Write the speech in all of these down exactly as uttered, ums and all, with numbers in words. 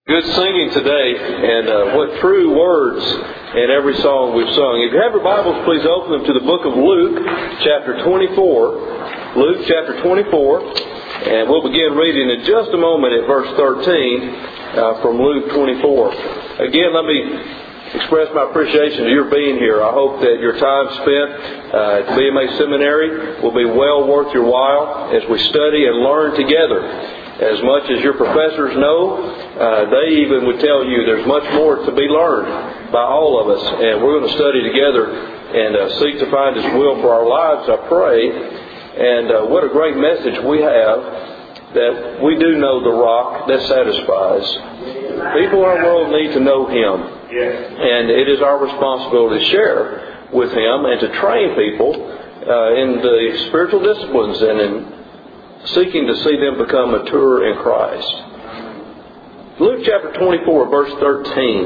Good singing today, and uh, what true words in every song we've sung. If you have your Bibles, please open them to the book of Luke, chapter twenty-four. Luke, chapter twenty-four. And we'll begin reading in just a moment at verse thirteen uh, from Luke twenty-four. Again, let me express my appreciation to your being here. I hope that your time spent uh, at the B M A Seminary will be well worth your while as we study and learn together. As much as your professors know, uh, they even would tell you there's much more to be learned by all of us. And we're going to study together and uh, seek to find His will for our lives, I pray. And uh, what a great message we have, that we do know the rock that satisfies. People in our world need to know Him. And it is our responsibility to share with Him and to train people uh, in the spiritual disciplines and in seeking to see them become mature in Christ. Luke chapter twenty-four, verse thirteen.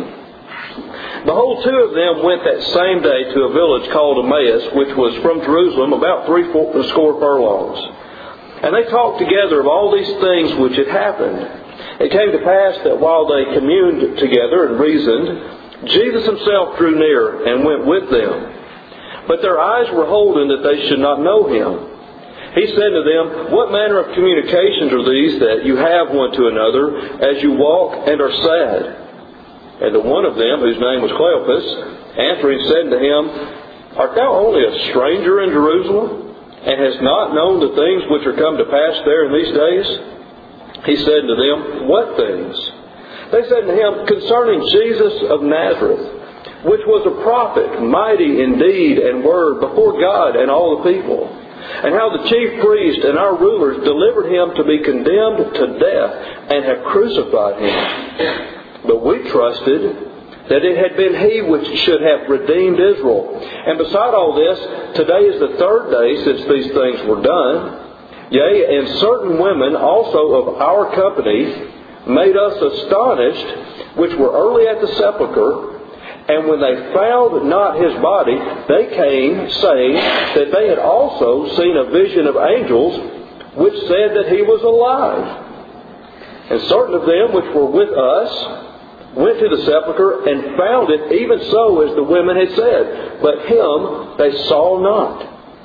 Behold, two of them went that same day to a village called Emmaus, which was from Jerusalem about three score furlongs. And they talked together of all these things which had happened. It came to pass that while they communed together and reasoned, Jesus Himself drew near and went with them. But their eyes were holden that they should not know Him. He said to them, What manner of communications are these that you have one to another as you walk and are sad? And the one of them, whose name was Cleopas, answering said to him, Art thou only a stranger in Jerusalem, and hast not known the things which are come to pass there in these days? He said to them, What things? They said to him, Concerning Jesus of Nazareth, which was a prophet, mighty in deed and word before God and all the people, and how the chief priest and our rulers delivered Him to be condemned to death and have crucified Him. But we trusted that it had been He which should have redeemed Israel. And beside all this, today is the third day since these things were done. Yea, and certain women also of our company made us astonished, which were early at the sepulchre. And when they found not His body, they came, saying that they had also seen a vision of angels, which said that He was alive. And certain of them which were with us went to the sepulchre and found it even so as the women had said, but Him they saw not.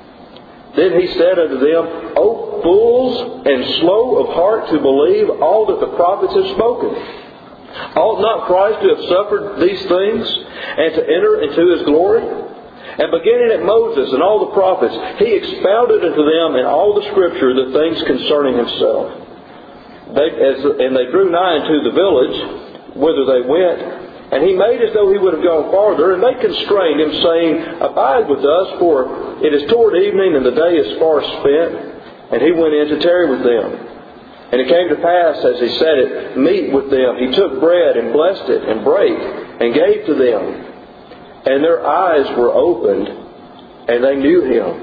Then He said unto them, O fools and slow of heart to believe all that the prophets have spoken. Ought not Christ to have suffered these things and to enter into His glory? And beginning at Moses and all the prophets, He expounded unto them in all the Scripture the things concerning Himself. They, as, and they drew nigh unto the village whither they went, and He made as though He would have gone farther, and they constrained Him, saying, Abide with us, for it is toward evening, and the day is far spent. And He went in to tarry with them. And it came to pass, as He said it, meat with them, He took bread and blessed it and brake and gave to them. And their eyes were opened, and they knew Him.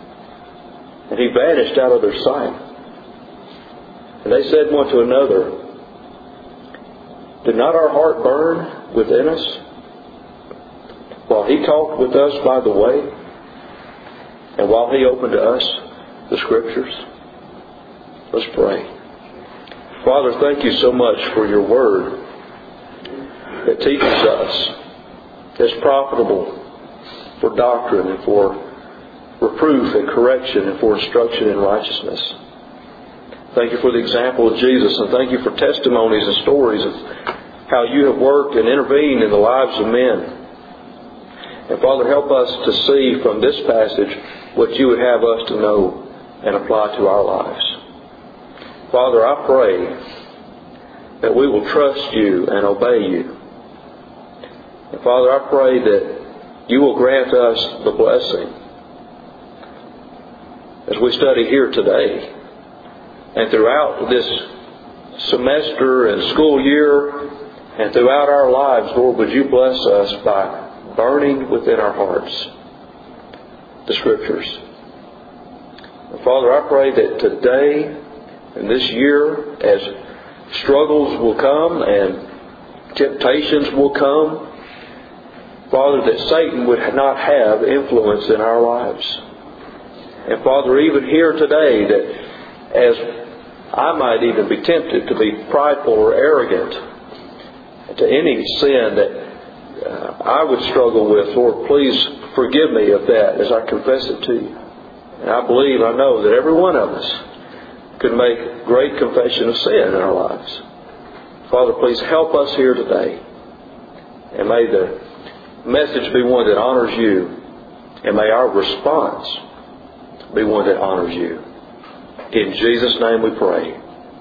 And He vanished out of their sight. And they said one to another, Did not our heart burn within us while He talked with us by the way, and while He opened to us the Scriptures? Let's pray. Father, thank You so much for Your Word that teaches us, that's profitable for doctrine and for reproof and correction and for instruction in righteousness. Thank You for the example of Jesus, and thank You for testimonies and stories of how You have worked and intervened in the lives of men. And Father, help us to see from this passage what You would have us to know and apply to our lives. Father, I pray that we will trust You and obey You. And Father, I pray that You will grant us the blessing as we study here today and throughout this semester and school year and throughout our lives. Lord, would You bless us by burning within our hearts the Scriptures. And Father, I pray that today and this year, as struggles will come and temptations will come, Father, that Satan would not have influence in our lives. And Father, even here today, that as I might even be tempted to be prideful or arrogant, to any sin that uh, I would struggle with, Lord, please forgive me of that as I confess it to you. And I believe, I know that every one of us could make great confession of sin in our lives. Father, please help us here today. And may the message be one that honors you. And may our response be one that honors you. In Jesus' name we pray.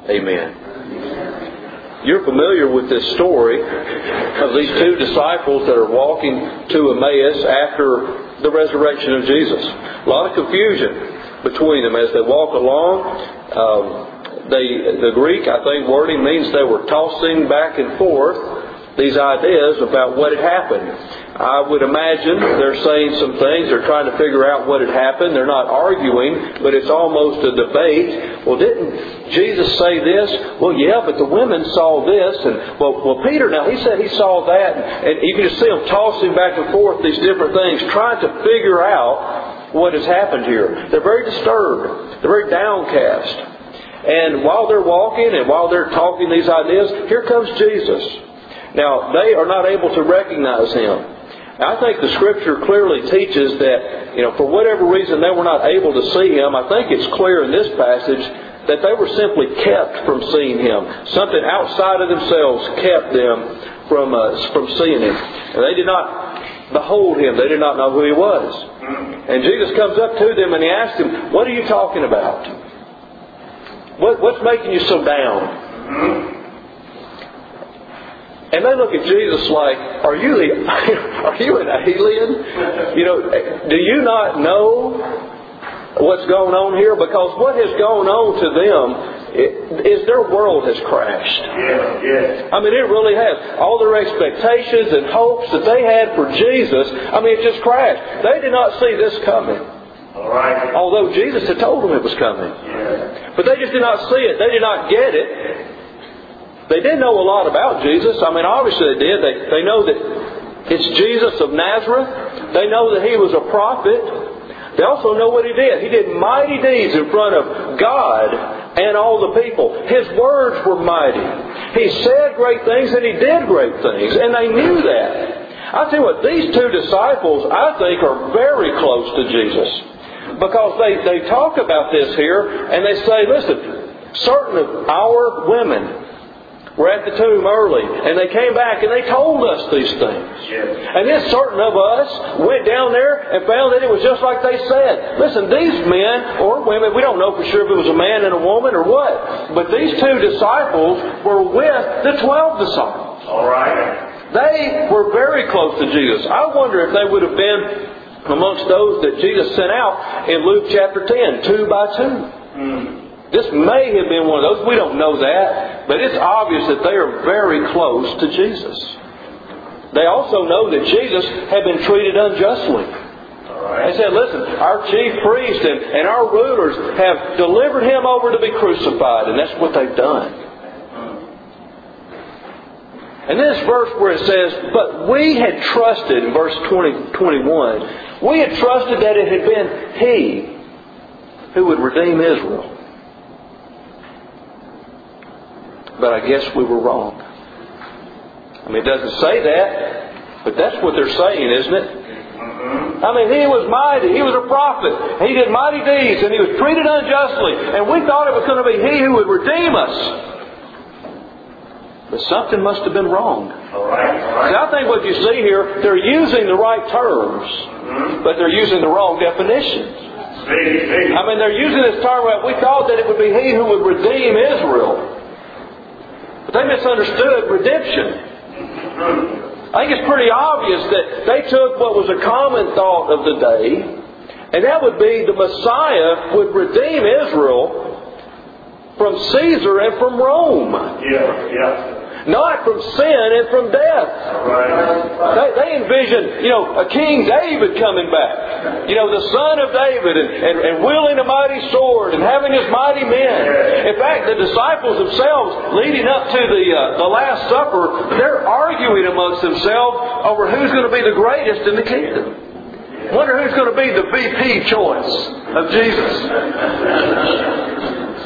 Amen. You're familiar with this story of these two disciples that are walking to Emmaus after the resurrection of Jesus. A lot of confusion between them as they walk along. Um, they, the Greek, I think, wording means they were tossing back and forth these ideas about what had happened. I would imagine they're saying some things. They're trying to figure out what had happened. They're not arguing, but it's almost a debate. Well, didn't Jesus say this? Well, yeah, but the women saw this. And well, well Peter, now, he said he saw that. And you can just see them tossing back and forth these different things, trying to figure out what has happened here. They're very disturbed. They're very downcast. And while they're walking and while they're talking these ideas, here comes Jesus. Now, they are not able to recognize Him. I think the Scripture clearly teaches that, you know, for whatever reason they were not able to see Him. I think it's clear in this passage that they were simply kept from seeing Him. Something outside of themselves kept them from uh, from seeing Him. And they did not behold Him. They did not know who He was. And Jesus comes up to them and He asks them, "What are you talking about? What, what's making you so down?" And they look at Jesus like, are you the, are you an alien? You know, do you not know what's going on here? Because what has gone on to them is their world has crashed. Yeah, yeah. I mean, it really has. All their expectations and hopes that they had for Jesus, I mean, it just crashed. They did not see this coming. All right. Although Jesus had told them it was coming. Yeah. But they just did not see it. They did not get it. They did know a lot about Jesus. I mean, obviously they did. They, they know that it's Jesus of Nazareth. They know that He was a prophet. They also know what He did. He did mighty deeds in front of God and all the people. His words were mighty. He said great things and He did great things. And they knew that. I tell you what, these two disciples, I think, are very close to Jesus. Because they, they talk about this here and they say, listen, certain of our women were at the tomb early, and they came back and they told us these things. Yeah. And then certain of us went down there and found that it was just like they said. Listen, these men or women, we don't know for sure if it was a man and a woman or what, but these two disciples were with the twelve disciples. All right. They were very close to Jesus. I wonder if they would have been amongst those that Jesus sent out in Luke chapter ten, two by two. Mm. This may have been one of those. We don't know that. But it's obvious that they are very close to Jesus. They also know that Jesus had been treated unjustly. They said, listen, our chief priest and, and our rulers have delivered Him over to be crucified. And that's what they've done. And this verse where it says, but we had trusted, in verse twenty, twenty-one, we had trusted that it had been He who would redeem Israel. But I guess we were wrong. I mean, it doesn't say that, but that's what they're saying, isn't it? I mean, He was mighty. He was a prophet. He did mighty deeds, and He was treated unjustly. And we thought it was going to be He who would redeem us. But something must have been wrong. All right, all right. See, I think what you see here, they're using the right terms, but they're using the wrong definitions. I mean, they're using this term, we thought that it would be He who would redeem Israel. But they misunderstood redemption. I think it's pretty obvious that they took what was a common thought of the day, and that would be the Messiah would redeem Israel from Caesar and from Rome. Yeah, yeah. Not from sin and from death. Right. They, they envisioned, you know, a King David coming back. You know, the son of David and, and, and wielding a mighty sword and having his mighty men. In fact, the disciples themselves, leading up to the uh, the Last Supper, they're arguing amongst themselves over who's going to be the greatest in the kingdom. Wonder who's going to be the V P choice of Jesus.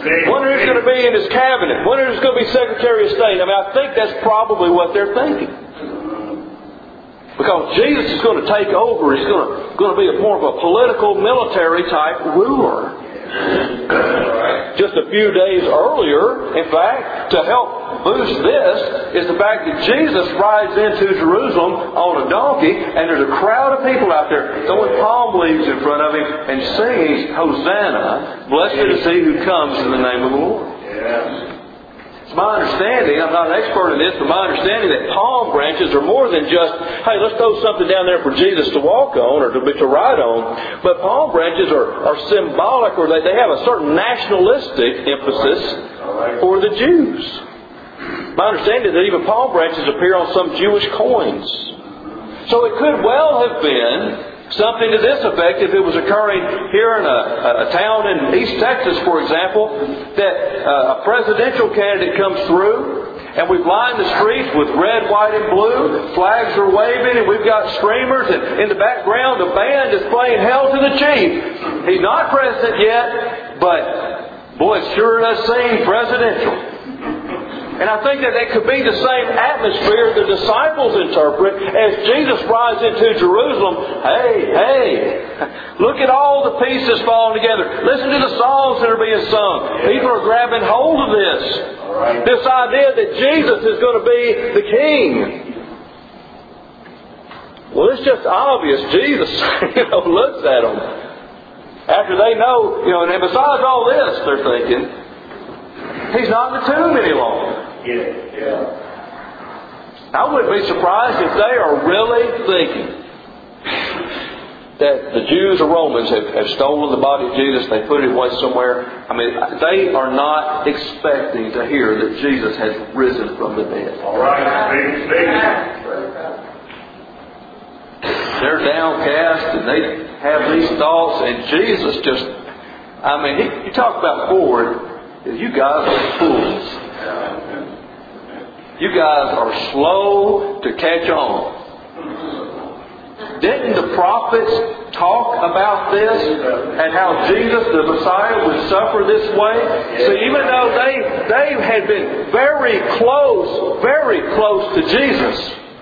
Wonder who's going to be in his cabinet. Wonder who's going to be Secretary of State. I mean, I think that's probably what they're thinking. Because Jesus is going to take over. He's going to, going to be a more of a political, military type ruler. Just a few days earlier, in fact, to help boost this, is the fact that Jesus rides into Jerusalem on a donkey, and there's a crowd of people out there throwing palm leaves in front of Him and singing, Hosanna, blessed is He who comes in the name of the Lord. It's my understanding, I'm not an expert in this, but my understanding that palm branches are more than just, hey, let's throw something down there for Jesus to walk on or to, to ride on. But palm branches are, are symbolic, or they, they have a certain nationalistic emphasis for the Jews. My understanding is that even palm branches appear on some Jewish coins. So it could well have been something to this effect, if it was occurring here in a, a town in East Texas, for example, that uh, a presidential candidate comes through, and we've lined the streets with red, white, and blue. Flags are waving, and we've got streamers, and in the background, the band is playing Hail to the Chief. He's not president yet, but boy, it sure does seem presidential. And I think that that could be the same atmosphere the disciples interpret as Jesus rides into Jerusalem. Hey, hey, look at all the pieces falling together. Listen to the songs that are being sung. People are grabbing hold of this. This idea that Jesus is going to be the King. Well, it's just obvious. Jesus, you know, looks at them. After they know, you know, and besides all this, they're thinking, He's not in the tomb any longer. Yeah, yeah. I wouldn't be surprised if they are really thinking that the Jews or Romans have, have stolen the body of Jesus, they put it away somewhere. I mean, they are not expecting to hear that Jesus has risen from the dead. All right, speak, speak. They're downcast and they have these thoughts, and Jesus just, I mean, he, you talk about forward, you guys are fools. You guys are slow to catch on. Didn't the prophets talk about this and how Jesus, the Messiah, would suffer this way? So even though they, they had been very close, very close to Jesus,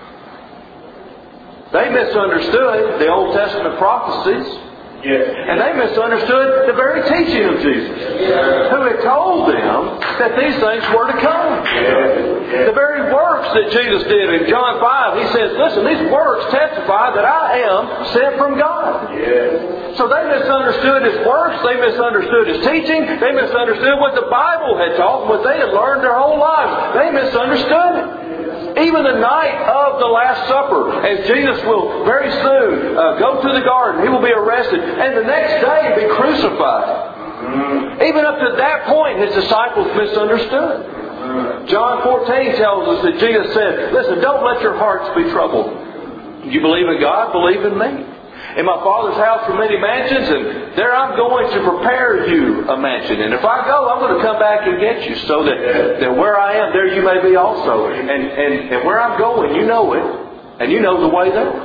they misunderstood the Old Testament prophecies. Yes. And they misunderstood the very teaching of Jesus, who had told them that these things were to come. Yes. The very works that Jesus did in John five, He says, listen, these works testify that I am sent from God. Yes. So they misunderstood His works, they misunderstood His teaching, they misunderstood what the Bible had taught, what they had learned their whole lives. They misunderstood it. Even the night of the Last Supper, as Jesus will very soon uh, go to the garden, He will be arrested, and the next day be crucified. Mm-hmm. Even up to that point, His disciples misunderstood. Mm-hmm. John fourteen tells us that Jesus said, listen, don't let your hearts be troubled. You believe in God, believe in me. In my Father's house are many mansions, and there I'm going to prepare you a mansion. And if I go, I'm going to come back and get you, so that, that where I am, there you may be also. And, and, and where I'm going, you know it, and you know the way there.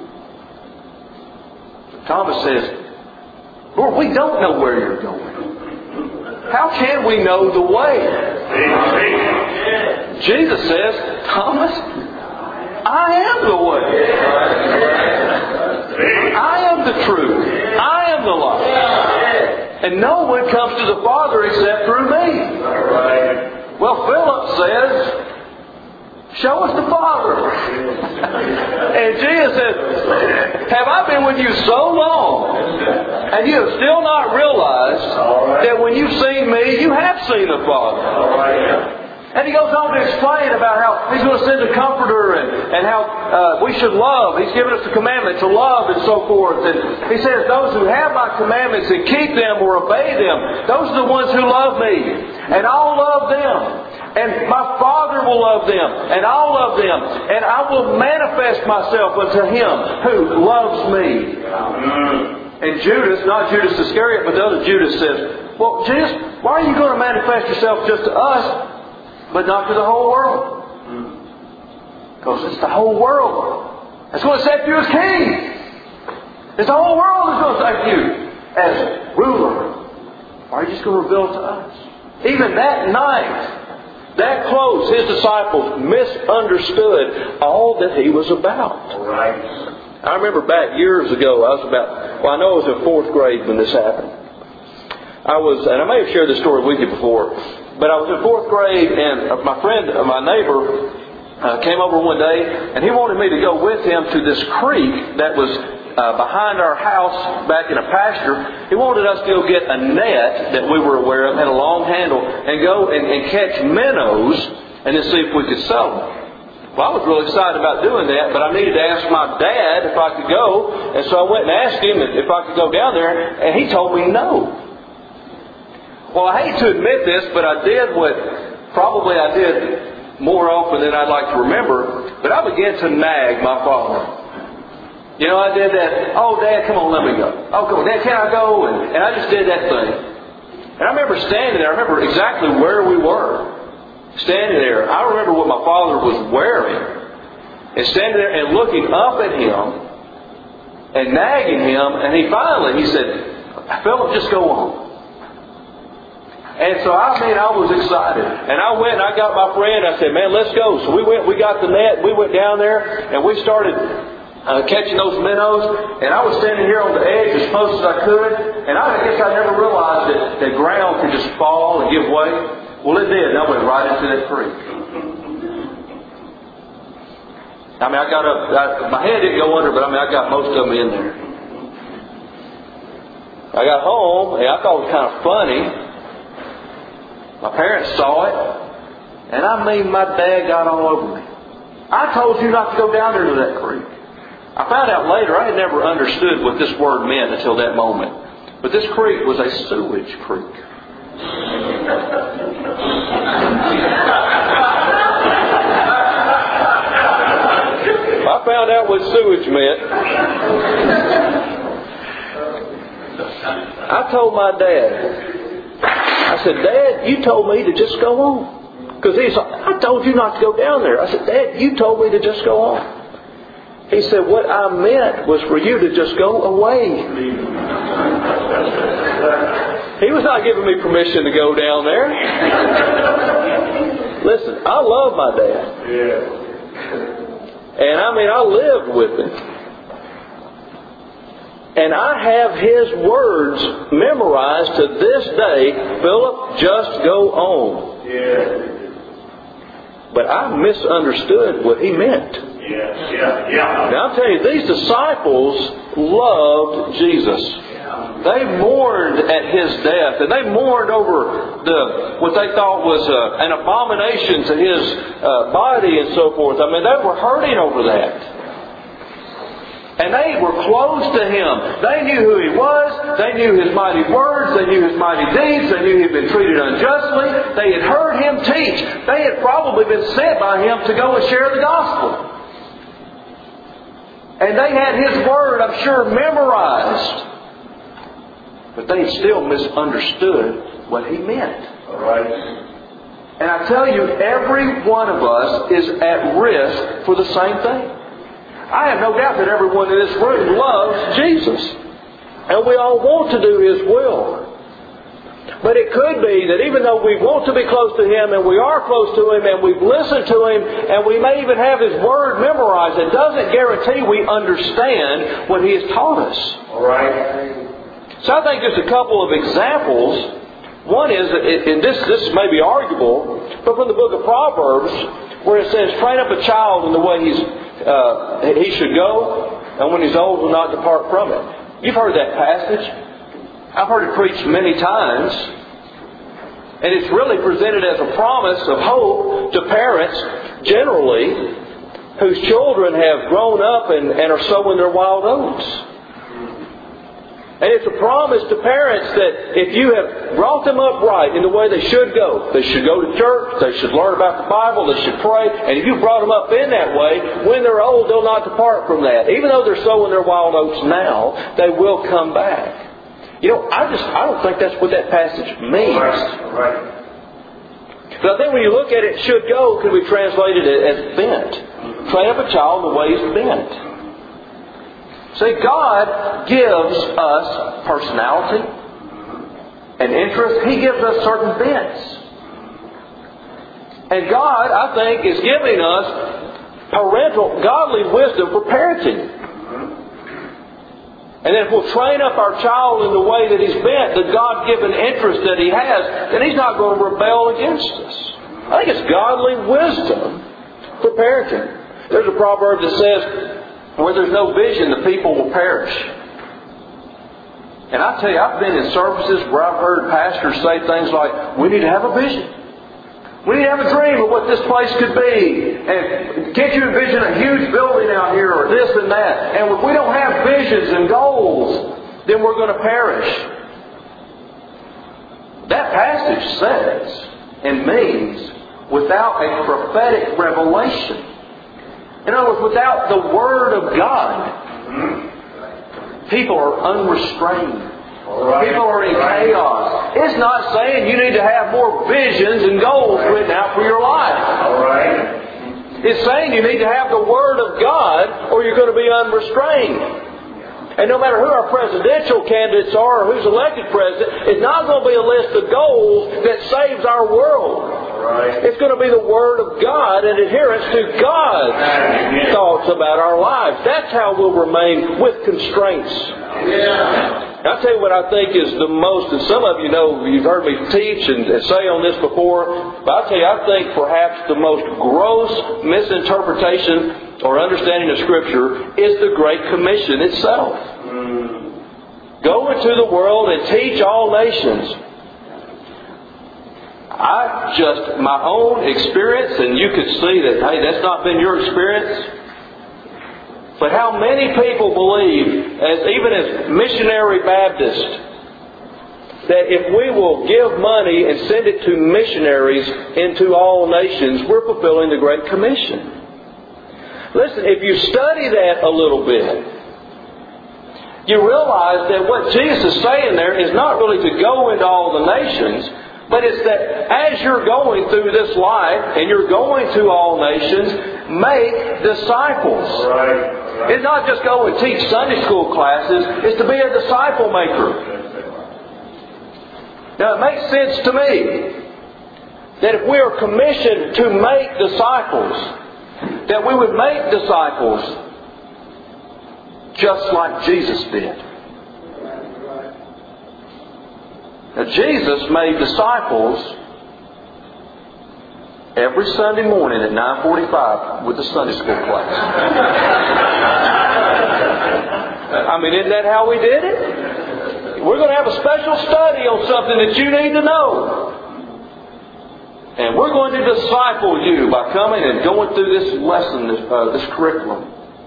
Thomas says, Lord, we don't know where you're going. How can we know the way? Jesus says, Thomas, I am the way. I am the truth. I am the life. And no one comes to the Father except through me. Well, Philip says, show us the Father. And Jesus said, have I been with you so long, and you have still not realized that when you've seen me, you have seen the Father? And He goes on to explain about how He's going to send a Comforter, and, and how uh, we should love. He's given us the commandment to love and so forth. And He says, those who have my commandments and keep them or obey them, those are the ones who love me. And I'll love them. And my Father will love them. And I'll love them. And I will manifest myself unto Him who loves me. And Judas, not Judas Iscariot, but the other Judas says, well, Jesus, why are you going to manifest yourself just to us, but not to the whole world? Because it's the whole world that's going to accept you as king. It's the whole world that's going to accept you as ruler. Why are you just going to reveal it to us? Even that night, that close, His disciples misunderstood all that He was about. Right. I remember back years ago, I was about, well, I know I was in fourth grade when this happened. I was, and I may have shared this story with you before, but I was in fourth grade, and my friend, my neighbor, uh, came over one day, and he wanted me to go with him to this creek that was uh, behind our house back in a pasture. He wanted us to go get a net that we were aware of, had a long handle, and go and, and catch minnows, and then see if we could sell them. Well, I was really excited about doing that, but I needed to ask my dad if I could go. And so I went and asked him if I could go down there, and he told me no. Well, I hate to admit this, but I did what probably I did more often than I'd like to remember, but I began to nag my father. You know, I did that, oh, Dad, come on, let me go. Oh, come on, Dad, can I go? And, and I just did that thing. And I remember standing there, I remember exactly where we were. Standing there, I remember what my father was wearing, and standing there and looking up at him and nagging him, and he finally, he said, Philip, just go on. And so I mean, I was excited. And I went and I got my friend, I said, man, let's go. So we went, we got the net, we went down there, and we started uh, catching those minnows, and I was standing here on the edge as close as I could, and I guess I never realized that the ground could just fall and give way. Well, it did, and I went right into that creek. I mean, I got up, I, my head didn't go under, but I mean, I got most of them in there. I got home, and I thought it was kind of funny. My parents saw it, and I mean, my dad got all over me. I told you not to go down there to that creek. I found out later, I had never understood what this word meant until that moment. But this creek was a sewage creek. I found out what sewage meant. I told my dad, I said, Dad, you told me to just go on. Because he's like, I told you not to go down there. I said, Dad, you told me to just go on. He said, what I meant was for you to just go away. He was not giving me permission to go down there. Listen, I love my dad. Yeah. And I mean, I lived with him. And I have his words memorized to this day. Philip, just go on. Yeah. But I misunderstood what he meant. Yeah, yeah, yeah. Now I'm telling you, these disciples loved Jesus. They mourned at His death, and they mourned over the what they thought was uh, an abomination to His uh, body and so forth. I mean, they were hurting over that. And they were close to Him. They knew who He was. They knew His mighty words. They knew His mighty deeds. They knew He had been treated unjustly. They had heard Him teach. They had probably been sent by Him to go and share the gospel. And they had His word, I'm sure, memorized. But they still misunderstood what He meant. All right. And I tell you, every one of us is at risk for the same thing. I have no doubt that everyone in this room loves Jesus. And we all want to do His will. But it could be that even though we want to be close to Him, and we are close to Him, and we've listened to Him, and we may even have His Word memorized, it doesn't guarantee we understand what He has taught us. All right. So I think just a couple of examples. One is, and this, this may be arguable, but from the book of Proverbs, where it says, train up a child in the way he's, uh, he should go, and when he's old will not depart from it. You've heard that passage. I've heard it preached many times. And it's really presented as a promise of hope to parents, generally, whose children have grown up and, and are sowing their wild oats. And it's a promise to parents that if you have brought them up right in the way they should go, they should go to church, they should learn about the Bible, they should pray, and if you brought them up in that way, when they're old, they'll not depart from that. Even though they're sowing their wild oats now, they will come back. You know, I just I don't think that's what that passage means. Right. Right. But I think when you look at it, should go could be translated as bent. Train up a child the way he's bent. See, God gives us personality and interests. He gives us certain bents. And God, I think, is giving us parental, godly wisdom for parenting. And if we'll train up our child in the way that he's bent, the God-given interest that he has, then he's not going to rebel against us. I think it's godly wisdom for parenting. There's a proverb that says, where there's no vision, the people will perish. And I tell you, I've been in services where I've heard pastors say things like, we need to have a vision. We need to have a dream of what this place could be. And can't you envision a huge building out here or this and that? And if we don't have visions and goals, then we're going to perish. That passage says and means without a prophetic revelation. In other words, without the Word of God, people are unrestrained. Right. People are in chaos. It's not saying you need to have more visions and goals written out for your life. All right. It's saying you need to have the Word of God or you're going to be unrestrained. And no matter who our presidential candidates are or who's elected president, it's not going to be a list of goals that saves our world. Right. It's going to be the Word of God and adherence to God's Amen. Thoughts about our lives. That's how we'll remain with constraints. Yeah. I'll tell you what I think is the most, and some of you know, you've heard me teach and, and say on this before, but I'll tell you, I think perhaps the most gross misinterpretation or understanding of Scripture is the Great Commission itself. Mm. Go into the world and teach all nations. I just, my own experience, and you could see that, hey, that's not been your experience. But how many people believe, as even as missionary Baptists, that if we will give money and send it to missionaries into all nations, we're fulfilling the Great Commission. Listen, if you study that a little bit, you realize that what Jesus is saying there is not really to go into all the nations, but it's that as you're going through this life and you're going to all nations, make disciples. Right. It's not just go and teach Sunday school classes. It's to be a disciple maker. Now it makes sense to me that if we are commissioned to make disciples, that we would make disciples just like Jesus did. Now Jesus made disciples every Sunday morning at nine forty-five with the Sunday school class. I mean, isn't that how we did it? We're going to have a special study on something that you need to know. And we're going to disciple you by coming and going through this lesson, this, uh, this curriculum.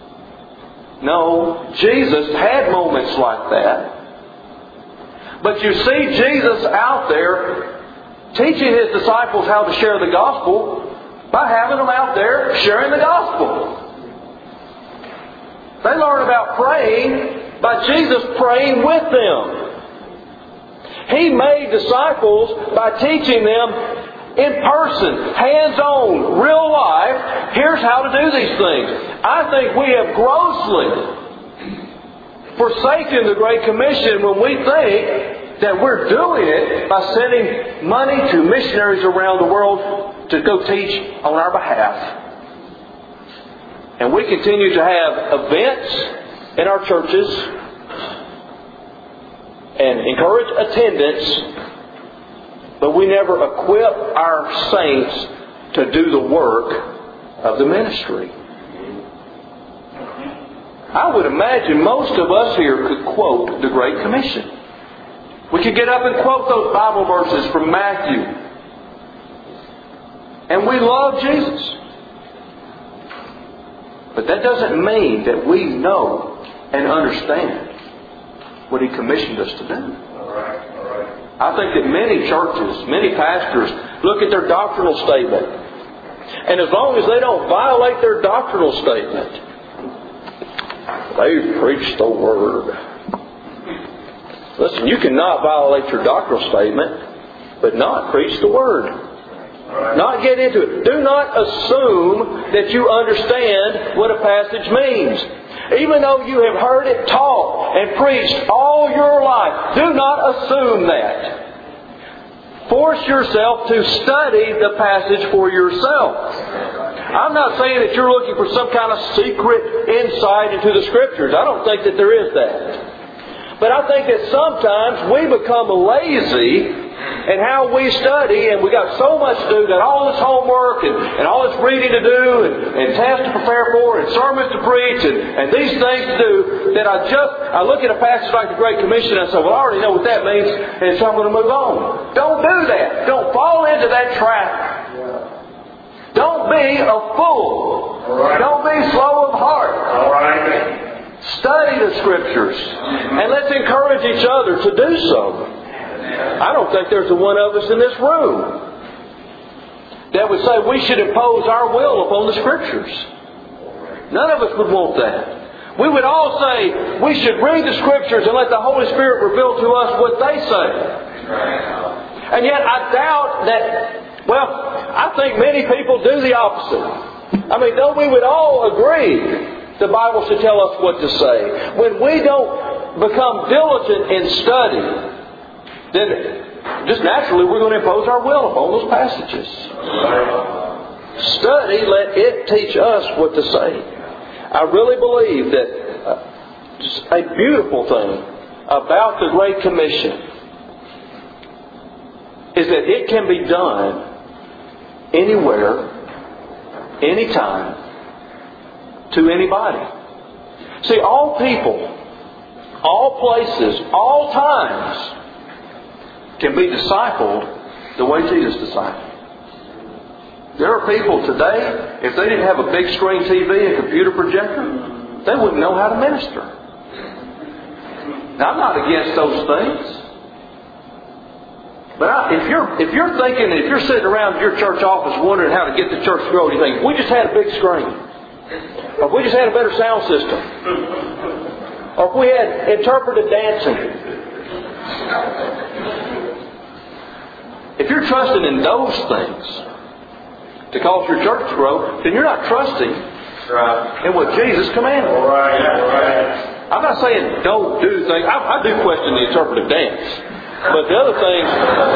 No, Jesus had moments like that. But you see Jesus out there teaching His disciples how to share the gospel by having them out there sharing the gospel. They learn about praying by Jesus praying with them. He made disciples by teaching them in person, hands-on, real life. Here's how to do these things. I think we have grossly forsaken the Great Commission when we think that we're doing it by sending money to missionaries around the world to go teach on our behalf. And we continue to have events in our churches and encourage attendance, but we never equip our saints to do the work of the ministry. I would imagine most of us here could quote the Great Commission. We could get up and quote those Bible verses from Matthew. And we love Jesus. But that doesn't mean that we know and understand what He commissioned us to do. All right, all right. I think that many churches, many pastors, look at their doctrinal statement. And as long as they don't violate their doctrinal statement, they preach the Word. Listen, you cannot violate your doctrinal statement, but not preach the Word. Right. Not get into it. Do not assume that you understand what a passage means. Even though you have heard it taught and preached all your life, do not assume that. Force yourself to study the passage for yourself. I'm not saying that you're looking for some kind of secret insight into the Scriptures. I don't think that there is that. But I think that sometimes we become lazy in how we study, and we got so much to do, got all this homework and, and all this reading to do and, and tests to prepare for and sermons to preach and, and these things to do, that I just, I look at a passage like the Great Commission and I say, well, I already know what that means, and so I'm going to move on. Don't do that. Don't fall into that trap. Don't be a fool. Right. Don't be slow of heart. All right. Study the Scriptures. And let's encourage each other to do so. I don't think there's a one of us in this room that would say we should impose our will upon the Scriptures. None of us would want that. We would all say we should read the Scriptures and let the Holy Spirit reveal to us what they say. And yet I doubt that, well, I think many people do the opposite. I mean, though we would all agree the Bible should tell us what to say, when we don't become diligent in study, then just naturally we're going to impose our will upon those passages. Study, let it teach us what to say. I really believe that uh, just a beautiful thing about the Great Commission is that it can be done anywhere, anytime, to anybody. See, all people, all places, all times can be discipled the way Jesus discipled. There are people today, if they didn't have a big screen T V and computer projector, they wouldn't know how to minister. Now, I'm not against those things. But I, if you're if you're thinking, if you're sitting around your church office wondering how to get the church to grow, you think, we just had a big screen. Or if we just had a better sound system. Or if we had interpreted dancing. If you're trusting in those things to cause your church to grow, then you're not trusting in what Jesus commanded. All right, all right. I'm not saying don't do things. I, I do question the interpretive dance. But the other things,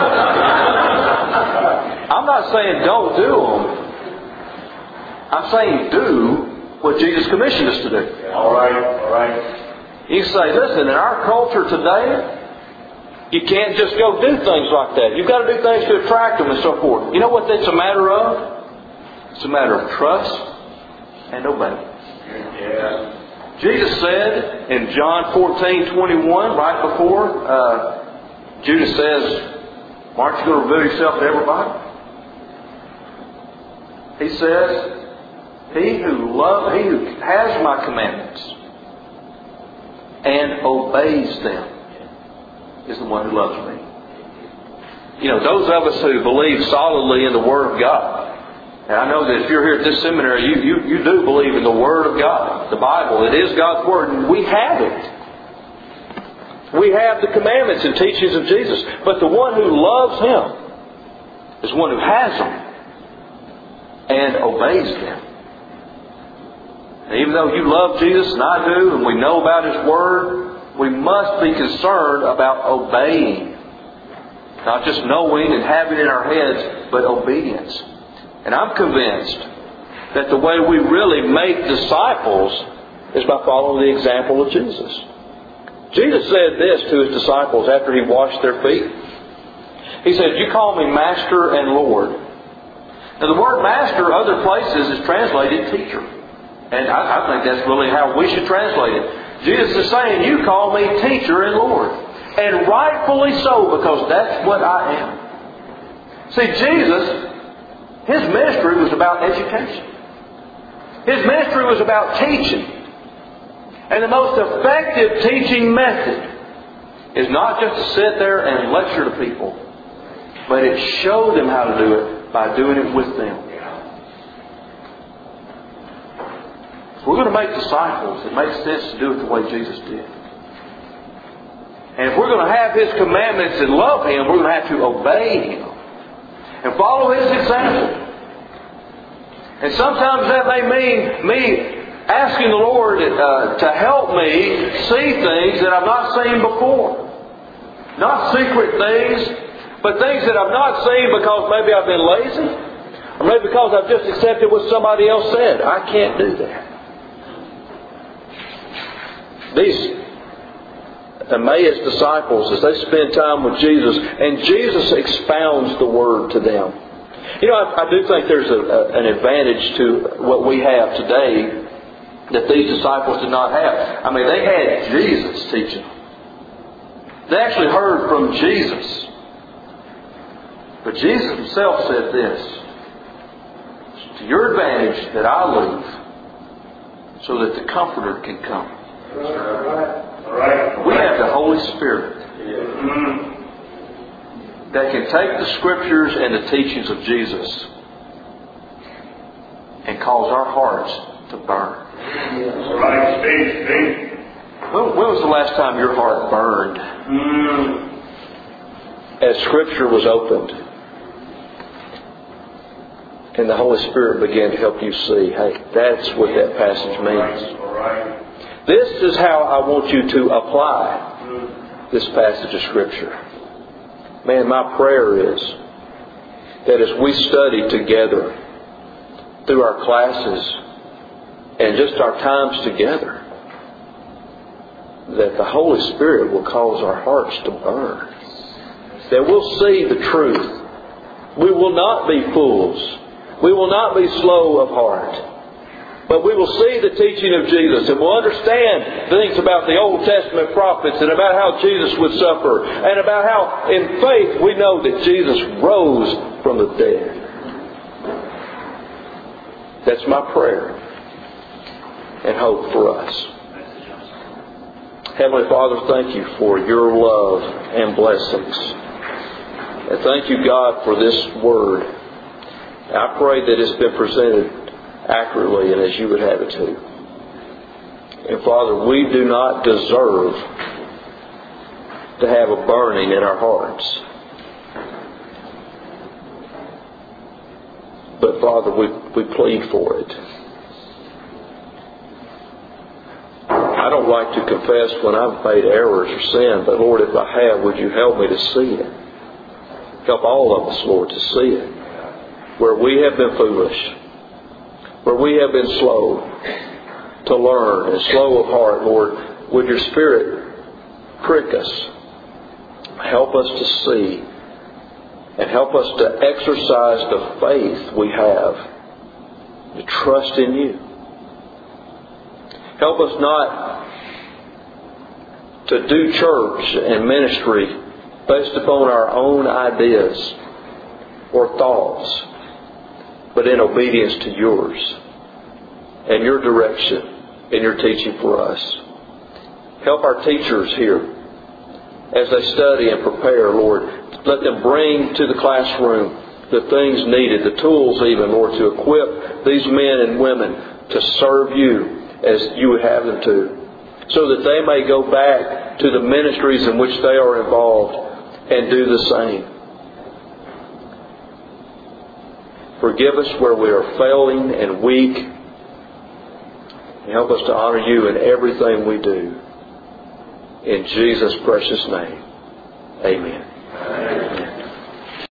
I'm not saying don't do them. I'm saying do what Jesus commissioned us to do. All right, all right. You say, listen, in our culture today, you can't just go do things like that. You've got to do things to attract them and so forth. You know what that's a matter of? It's a matter of trust and obey. Yeah. Jesus said in John fourteen twenty-one, right before uh, Judas says, aren't you going to reveal yourself to everybody? He says, He who love, he who has my commandments and obeys them is the one who loves me. You know, those of us who believe solidly in the Word of God, and I know that if you're here at this seminary, you, you, you do believe in the Word of God, the Bible. It is God's Word, and we have it. We have the commandments and teachings of Jesus. But the one who loves Him is one who has them and obeys them. And even though you love Jesus and I do, and we know about His Word, we must be concerned about obeying. Not just knowing and having in our heads, but obedience. And I'm convinced that the way we really make disciples is by following the example of Jesus. Jesus said this to His disciples after He washed their feet. He said, you call me Master and Lord. Now the word Master, other places, is translated teacher. And I, I think that's really how we should translate it. Jesus is saying, you call me teacher and Lord. And rightfully so, because that's what I am. See, Jesus, His ministry was about education. His ministry was about teaching. And the most effective teaching method is not just to sit there and lecture to people, but it showed them how to do it by doing it with them. If we're going to make disciples, it makes sense to do it the way Jesus did. And if we're going to have His commandments and love Him, we're going to have to obey Him and follow His example. And sometimes that may mean me asking the Lord uh, to help me see things that I've not seen before. Not secret things, But things that I've not seen because maybe I've been lazy, or maybe because I've just accepted what somebody else said, I can't do that. These Emmaus disciples, as they spend time with Jesus, and Jesus expounds the Word to them. You know, I, I do think there's a, a, an advantage to what we have today that these disciples did not have. I mean, they had Jesus teaching. They actually heard from Jesus. But Jesus Himself said this: "It's to your advantage that I leave, so that the Comforter can come." We have the Holy Spirit that can take the Scriptures and the teachings of Jesus and cause our hearts to burn. Right, speak, speak. When, when was the last time your heart burned as Scripture was opened and the Holy Spirit began to help you see, hey, that's what that passage means. This is how I want you to apply this passage of Scripture. Man, my prayer is that as we study together through our classes and just our times together, that the Holy Spirit will cause our hearts to burn. That we'll see the truth. We will not be fools. We will not be slow of heart. But we will see the teaching of Jesus, and we'll understand things about the Old Testament prophets and about how Jesus would suffer, and about how in faith we know that Jesus rose from the dead. That's my prayer and hope for us. Heavenly Father, thank you for your love and blessings. And thank you, God, for this Word. I pray that it's been presented accurately and as you would have it to. And Father, we do not deserve to have a burning in our hearts. But Father, we, we plead for it. I don't like to confess when I've made errors or sin, but Lord, if I have, would you help me to see it? Help all of us, Lord, to see it. Where we have been foolish, where we have been slow to learn and slow of heart, Lord, would your Spirit prick us, help us to see, and help us to exercise the faith we have to trust in you. Help us not to do church and ministry based upon our own ideas or thoughts, but in obedience to yours and your direction and your teaching for us. Help our teachers here as they study and prepare, Lord. Let them bring to the classroom the things needed, the tools even, Lord, to equip these men and women to serve you as you would have them to, so that they may go back to the ministries in which they are involved and do the same. Forgive us where we are failing and weak, and help us to honor you in everything we do. In Jesus' precious name, amen.